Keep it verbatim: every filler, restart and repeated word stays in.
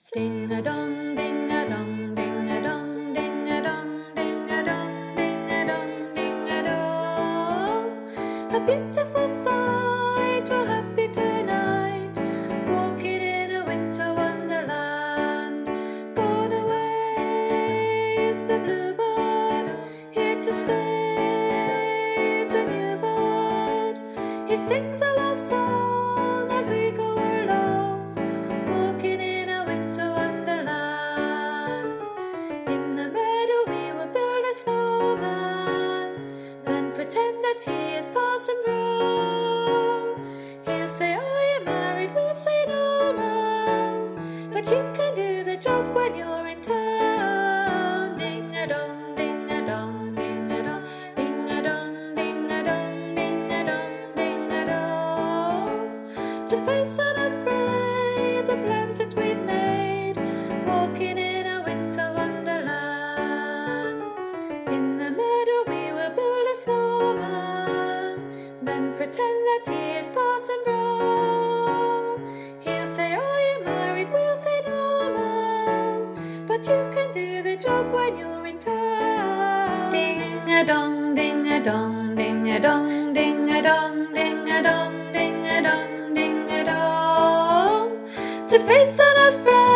Ding a dong, ding a dong, ding a dong, ding a dong, ding a dong, ding a dong, ding a dong. A beautiful sight, we're happy tonight, walking in a winter wonderland. Gone away is the bluebird, here to stay is a new bird. He sings a love song as we go along, walking in a winter wonderland. In the meadow we will build a snowman, then pretend that he is Parson Brown. He'll say, are you married? We'll say, no, man, but you can do the job when you're in town. Ding-a-dong, ding-a-dong, ding-a-dong, ding-a-dong, ding-a-dong, ding-a-dong, ding-a-dong. To face unafraid the plans that we've made, walking in a winter wonderland. In the meadow we will build a snowman, then pretend that he is Parson Brown. He'll say, are you married? We'll say, no, man, but you can do the job when you're in town. Ding-a-dong, ding-a-dong, ding-a-dong, ding-a-dong, ding-a-dong, ding-a-dong, ding-a-dong. To face unafraid